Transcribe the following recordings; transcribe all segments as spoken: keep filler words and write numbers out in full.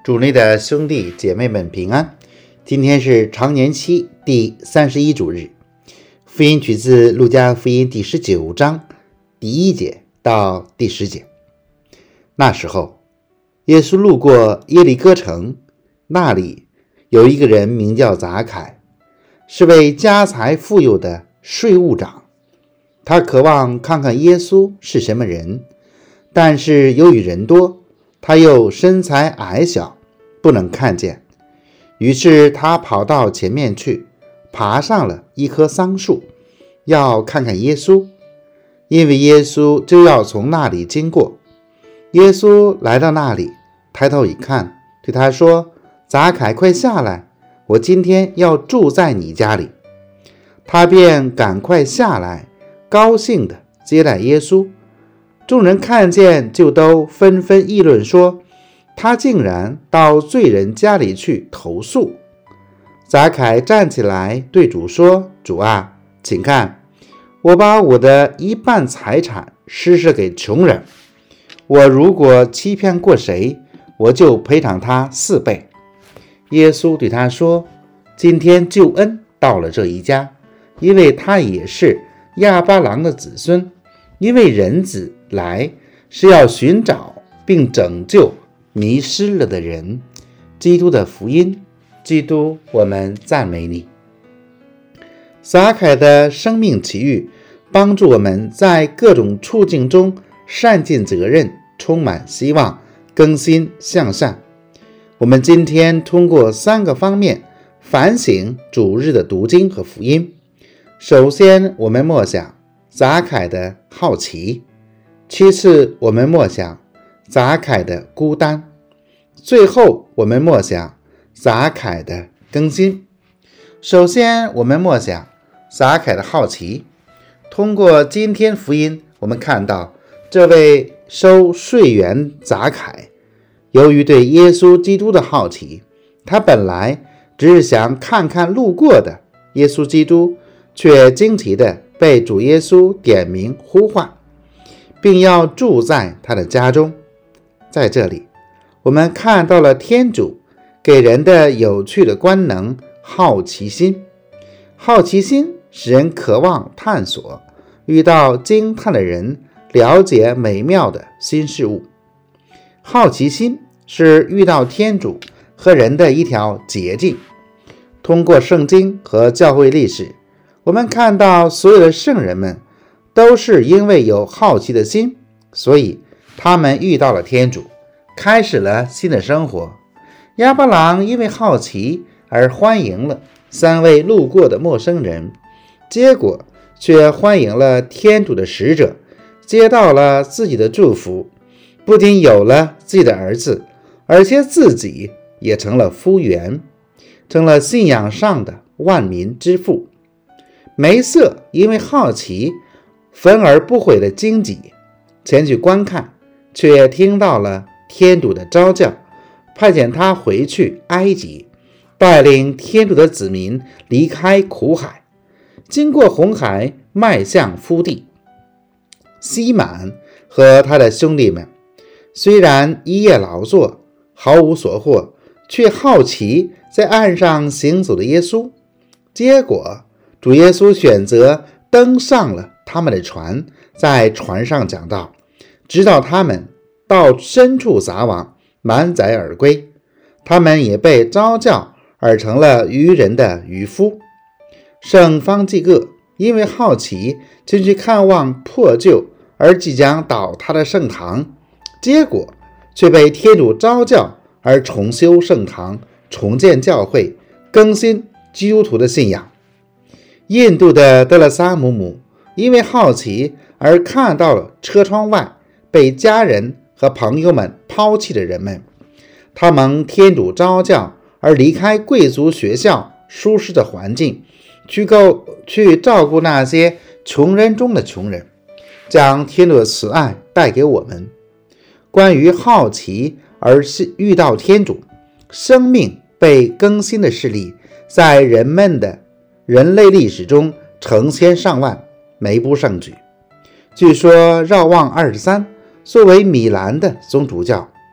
主内的兄弟姐妹们平安。今天是常年期第三十一主日，福音取自路加福音第十九章第一节到第十节。那时候，耶稣路过耶利哥城，那里有一个人名叫匝凯，是位家财富有的税务长。他渴望看看耶稣是什么人，但是由于人多，他又身材矮小，不能看见。于是他跑到前面去，爬上了一棵桑树，要看看耶稣，因为耶稣就要从那里经过。耶稣来到那里，抬头一看，对他说：匝凯，快下来，我今天要住在你家里。他便赶快下来，高兴地接待耶稣。众人看见，就都纷纷议论说，他竟然到罪人家里去投宿。匝凯站起来对主说：主啊，请看，我把我的一半财产施舍给穷人，我如果欺骗过谁，我就赔偿他四倍。耶稣对他说：今天救恩到了这一家，因为他也是亚巴郎的子孙，因为人子来是要寻找并拯救迷失了的人。基督的福音。基督，我们赞美你。匝凯的生命奇遇帮助我们在各种处境中善尽责任，充满希望，更新向善。我们今天通过三个方面反省主日的读经和福音。首先，我们默想匝凯的好奇；其次，我们默想匝凯的孤单；最后，我们默想匝凯的更新。首先，我们默想匝凯的好奇。通过今天福音，我们看到这位收税员匝凯，由于对耶稣基督的好奇，他本来只是想看看路过的耶稣基督，却惊奇地被主耶稣点名呼唤，并要住在他的家中。在这里，我们看到了天主给人的有趣的官能——好奇心。好奇心使人渴望探索，遇到惊叹的人，了解美妙的新事物。好奇心是遇到天主和人的一条捷径。通过圣经和教会历史，我们看到所有的圣人们都是因为有好奇的心，所以他们遇到了天主，开始了新的生活。亚巴郎因为好奇而欢迎了三位路过的陌生人，结果却欢迎了天主的使者，接到了自己的祝福，不仅有了自己的儿子，而且自己也成了夫源，成了信仰上的万民之父。梅瑟因为好奇，焚而不毁的荆棘，前去观看，却听到了天主的召叫，派遣他回去埃及，带领天主的子民离开苦海，经过红海，迈向福地。西满和他的兄弟们虽然一夜劳作，毫无所获，却好奇在岸上行走的耶稣。结果主耶稣选择登上了他们的船，在船上讲道，直到他们到深处撒网，满载而归。他们也被召叫而成了渔人的渔夫。圣方济各因为好奇，进去看望破旧而即将倒塌的圣堂，结果却被天主召叫而重修圣堂，重建教会，更新基督徒的信仰。印度的德勒萨姆姆因为好奇而看到了车窗外被家人和朋友们抛弃的人们，他蒙天主召叫而离开贵族学校舒适的环境，去够去照顾那些穷人中的穷人，将天主的慈爱带给我们。关于好奇而遇到天主，生命被更新的事例，在人们的人类历史中成千上万，没不胜举。据说绕望二十三作为米兰的宗主教，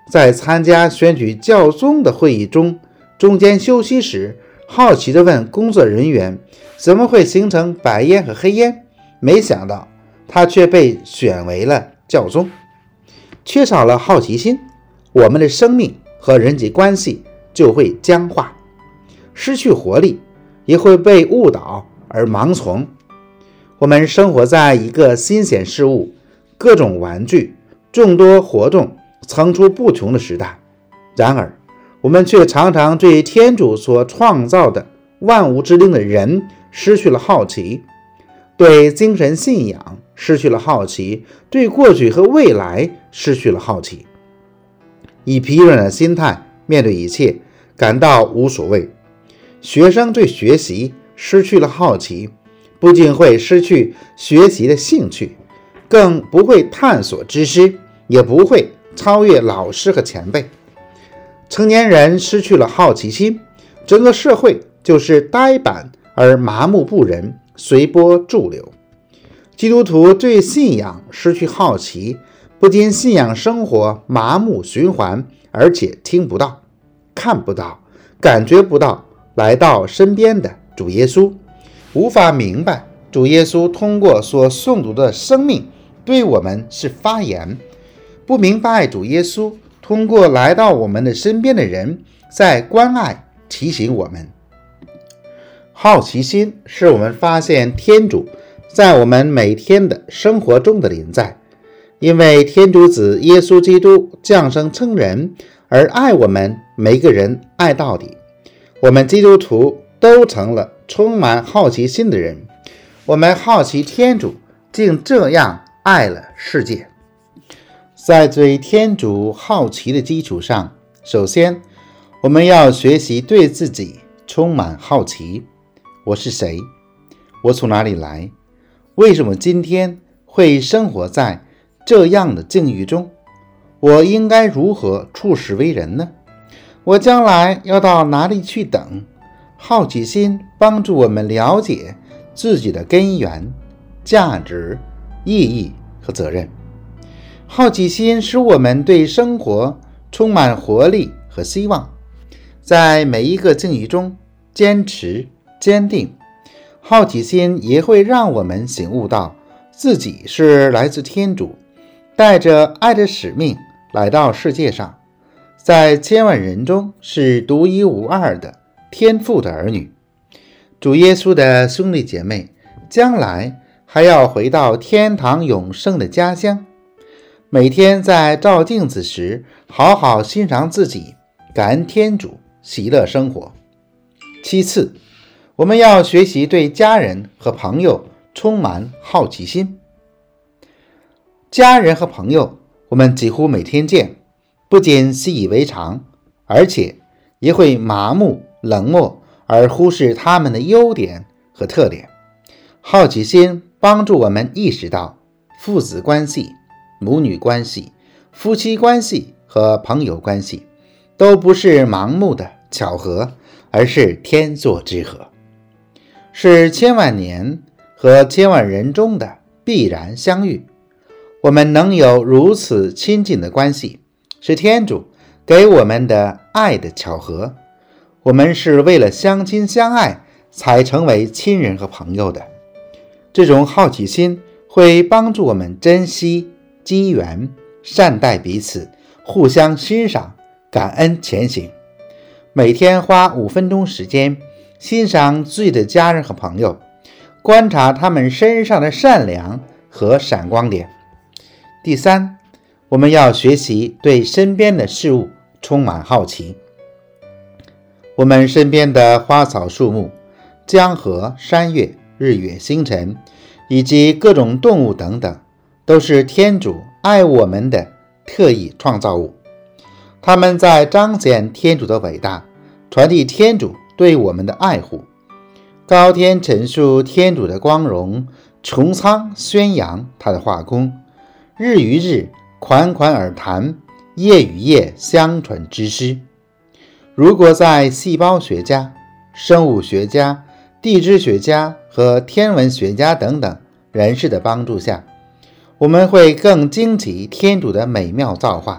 在参加选举教宗的会议中，中间休息时，好奇地问工作人员怎么会形成白烟和黑烟，没想到他却被选为了教宗。缺少了好奇心，我们的生命和人际关系就会僵化，失去活力，也会被误导而盲从。我们生活在一个新鲜事物、各种玩具、众多活动层出不穷的时代，然而我们却常常对天主所创造的万物之灵的人失去了好奇，对精神信仰失去了好奇，对过去和未来失去了好奇，以疲软的心态面对一切，感到无所谓。学生对学习失去了好奇，不仅会失去学习的兴趣，更不会探索知识，也不会超越老师和前辈。成年人失去了好奇心，整个社会就是呆板而麻木不仁，随波逐流。基督徒对信仰失去好奇，不仅信仰生活麻木循环，而且听不到、看不到、感觉不到来到身边的主耶稣，无法明白主耶稣通过所诵读的生命对我们是发言，不明白主耶稣通过来到我们的身边的人在关爱提醒我们。好奇心是我们发现天主在我们每天的生活中的临在，因为天主子耶稣基督降生成人而爱我们每个人爱到底，我们基督徒都成了充满好奇心的人。我们好奇天主竟这样爱了世界。在对天主好奇的基础上，首先我们要学习对自己充满好奇。我是谁？我从哪里来？为什么今天会生活在这样的境遇中？我应该如何处世为人呢？我将来要到哪里去等？好奇心帮助我们了解自己的根源、价值、意义和责任。好奇心使我们对生活充满活力和希望，在每一个境遇中坚持坚定。好奇心也会让我们醒悟到自己是来自天主，带着爱的使命来到世界上，在千万人中是独一无二的天父的儿女。主耶稣的兄弟姐妹将来还要回到天堂永生的家乡，每天在照镜子时好好欣赏自己，感恩天主，喜乐生活。其次，我们要学习对家人和朋友充满好奇心。家人和朋友我们几乎每天见，不仅习以为常，而且也会麻木冷漠而忽视他们的优点和特点。好奇心帮助我们意识到父子关系、母女关系、夫妻关系和朋友关系都不是盲目的巧合，而是天作之合，是千万年和千万人中的必然相遇。我们能有如此亲近的关系，是天主给我们的爱的巧合。我们是为了相亲相爱才成为亲人和朋友的。这种好奇心会帮助我们珍惜机缘，善待彼此，互相欣赏，感恩前行。每天花五分钟时间欣赏自己的家人和朋友，观察他们身上的善良和闪光点。第三，我们要学习对身边的事物充满好奇。我们身边的花草树木、江河山岳、日月星辰以及各种动物等等，都是天主爱我们的特异创造物。他们在彰显天主的伟大，传递天主对我们的爱护，高天陈述天主的光荣，穹苍宣扬他的画工，日与日款款而谈，夜与夜相传之诗。如果在细胞学家、生物学家、地质学家和天文学家等等人士的帮助下，我们会更惊奇天主的美妙造化，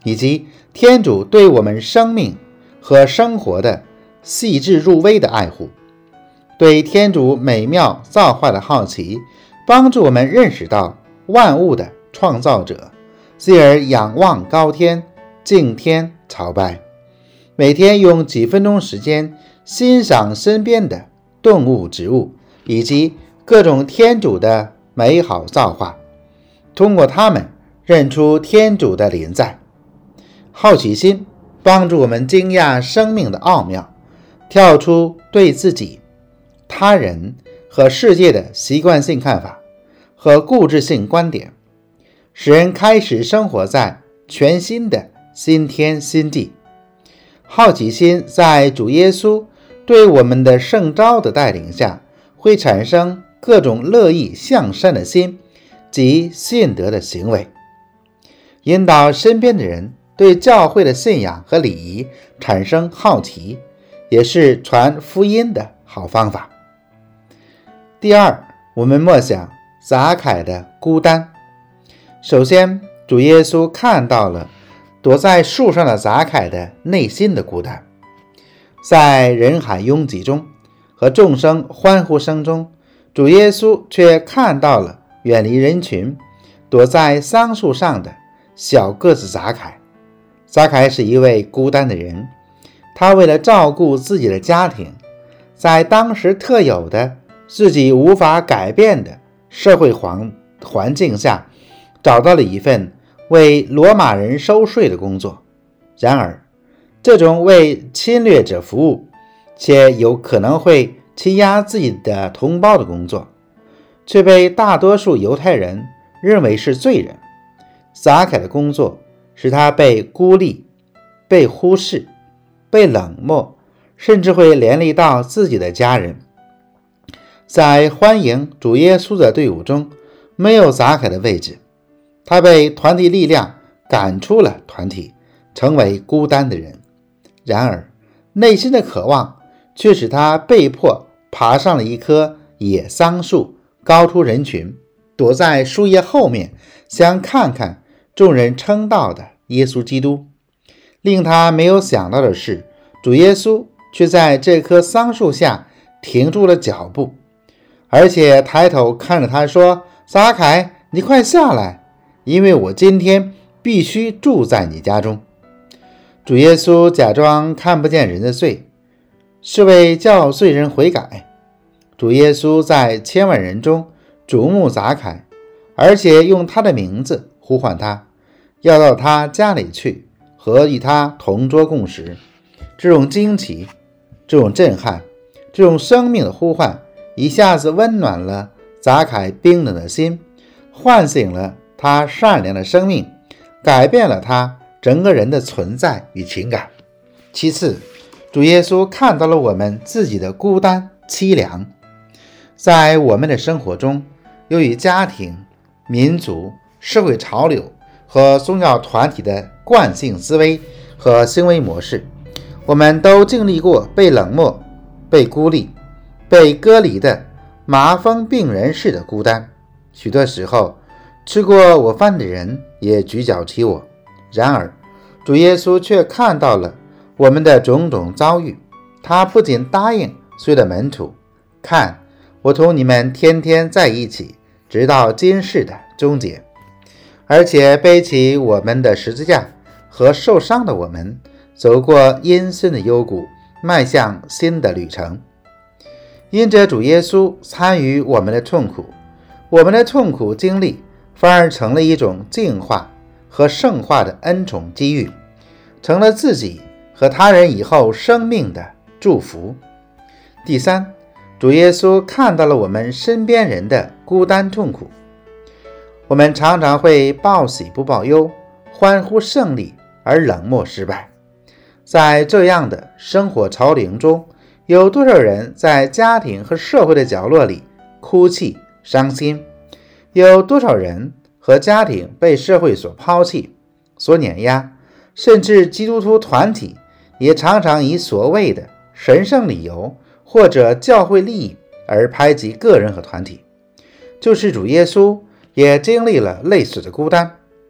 以及天主对我们生命和生活的细致入微的爱护，对天主美妙造化的好奇，帮助我们认识到万物的创造者，继而仰望高天，敬天朝拜。每天用几分钟时间欣赏身边的动物、植物以及各种天主的美好造化，通过它们认出天主的临在。好奇心帮助我们惊讶生命的奥妙，跳出对自己、他人和世界的习惯性看法和固执性观点，使人开始生活在全新的新天新地。好奇心在主耶稣对我们的圣召的带领下，会产生各种乐意向善的心及信德的行为，引导身边的人对教会的信仰和礼仪产生好奇，也是传福音的好方法。第二，我们默想匝凯的孤单。首先，主耶稣看到了躲在树上的匝凯的内心的孤单。在人海拥挤中和众生欢呼声中，主耶稣却看到了远离人群躲在桑树上的小个子匝凯。匝凯是一位孤单的人，他为了照顾自己的家庭，在当时特有的自己无法改变的社会环环境下，找到了一份为罗马人收税的工作。然而，这种为侵略者服务且有可能会欺压自己的同胞的工作，却被大多数犹太人认为是罪人。匝凯的工作使他被孤立、被忽视、被冷漠，甚至会连累到自己的家人。在欢迎主耶稣的队伍中，没有匝凯的位置，他被团体力量赶出了团体，成为孤单的人。然而，内心的渴望却使他被迫爬上了一棵野桑树，高出人群，躲在树叶后面，想看看众人称道的耶稣基督。令他没有想到的是，主耶稣却在这棵桑树下停住了脚步，而且抬头看着他说：匝凯，你快下来，因为我今天必须住在你家中。主耶稣假装看不见人的罪，是为叫罪人悔改。主耶稣在千万人中瞩目匝凯，而且用他的名字呼唤他，要到他家里去，和与他同桌共食。这种惊奇，这种震撼，这种生命的呼唤，一下子温暖了匝凯冰冷的心，唤醒了他善良的生命，改变了他整个人的存在与情感。其次，主耶稣看到了我们自己的孤单凄凉。在我们的生活中，由于家庭、民族、社会潮流和宗教团体的惯性思维和行为模式，我们都经历过被冷漠、被孤立、被隔离的麻风病人式的孤单。许多时候，吃过我饭的人也举脚踢我。然而，主耶稣却看到了我们的种种遭遇，他不仅答应随了门徒，看，我同你们天天在一起，直到今世的终结，而且背起我们的十字架和受伤的我们，走过阴森的幽谷，迈向新的旅程。因着主耶稣参与我们的痛苦，我们的痛苦经历反而成了一种净化和圣化的恩宠机遇，成了自己和他人以后生命的祝福。第三，主耶稣看到了我们身边人的孤单痛苦。我们常常会报喜不报忧，欢呼胜利而冷漠失败。在这样的生活潮流中，有多少人在家庭和社会的角落里哭泣伤心？有多少人和家庭被社会所抛弃、所碾压，甚至基督徒团体也常常以所谓的神圣理由或者教会利益而排挤个人和团体。就是主耶稣也经历了类似的孤单。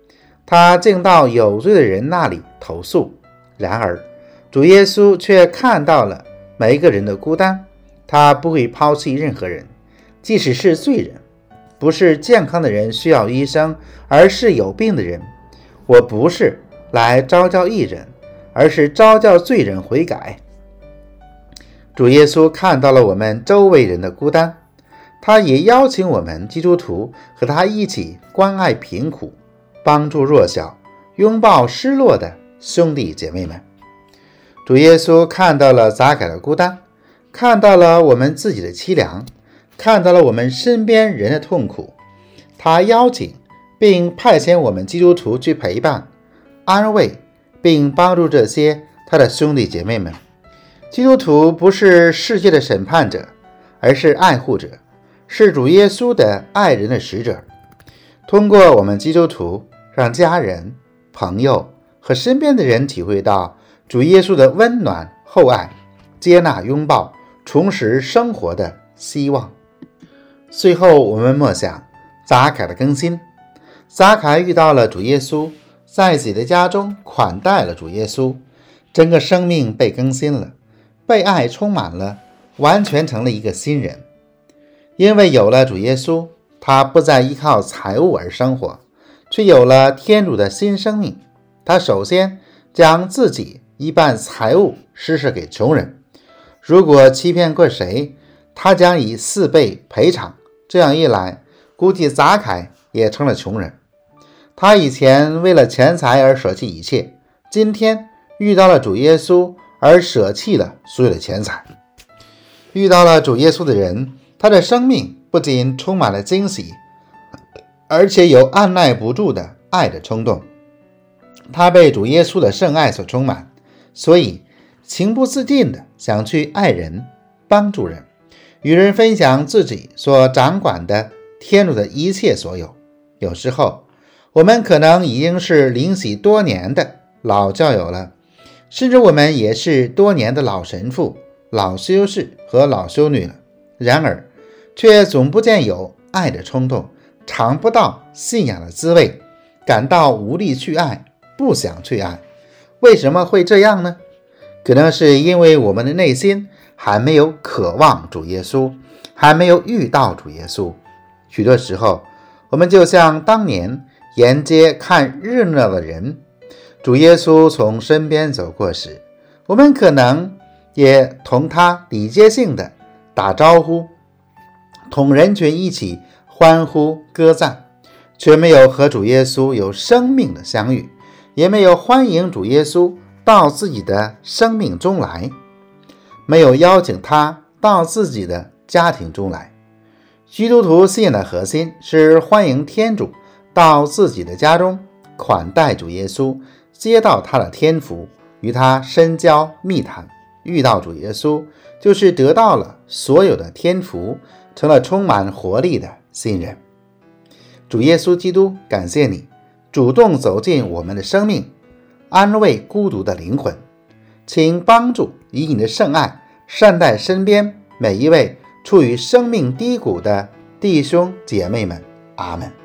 他竟到有罪的人那里投诉。然而主耶稣却看到了每一个人的孤单，他不会抛弃任何人，即使是罪人。不是健康的人需要医生，而是有病的人。我不是来招教义人，而是招教罪人悔改。主耶稣看到了我们周围人的孤单，他也邀请我们基督徒和他一起关爱贫苦，帮助弱小，拥抱失落的兄弟姐妹们。主耶稣看到了撒该的孤单，看到了我们自己的凄凉，看到了我们身边人的痛苦。他邀请并派遣我们基督徒去陪伴、安慰并帮助这些他的兄弟姐妹们。基督徒不是世界的审判者，而是爱护者，是主耶稣的爱人的使者。通过我们基督徒，让家人、朋友和身边的人体会到主耶稣的温暖、厚爱、接纳、拥抱、重拾生活的希望。最后我们默想撒该的更新。撒该遇到了主耶稣，在自己的家中款待了主耶稣，整个生命被更新了，被爱充满了，完全成了一个新人。因为有了主耶稣，他不再依靠财物而生活，却有了天主的新生命。他首先将自己一半财物施舍给穷人，如果欺骗过谁，他将以四倍赔偿。这样一来，估计撒该也成了穷人。他以前为了钱财而舍弃一切，今天遇到了主耶稣而舍弃了所有的钱财。遇到了主耶稣的人，他的生命不仅充满了惊喜，而且有按耐不住的爱的冲动。他被主耶稣的圣爱所充满，所以情不自禁的想去爱人、帮助人，与人分享自己所掌管的天主的一切所有。有时候我们可能已经是灵洗多年的老教友了，甚至我们也是多年的老神父、老修士和老修女了，然而却总不见有爱的冲动，尝不到信仰的滋味，感到无力去爱，不想去爱。为什么会这样呢？可能是因为我们的内心还没有渴望主耶稣，还没有遇到主耶稣。许多时候我们就像当年沿街看热闹的人，主耶稣从身边走过时，我们可能也同他礼节性的打招呼，同人群一起欢呼歌赞，却没有和主耶稣有生命的相遇，也没有欢迎主耶稣到自己的生命中来，没有邀请他到自己的家庭中来。基督徒信仰的核心是欢迎天主到自己的家中，款待主耶稣，接到他的天福，与他深交密谈。遇到主耶稣，就是得到了所有的天福，成了充满活力的新人。主耶稣基督，感谢你主动走进我们的生命，安慰孤独的灵魂。请帮助以你的圣爱善待身边每一位处于生命低谷的弟兄姐妹们。阿们。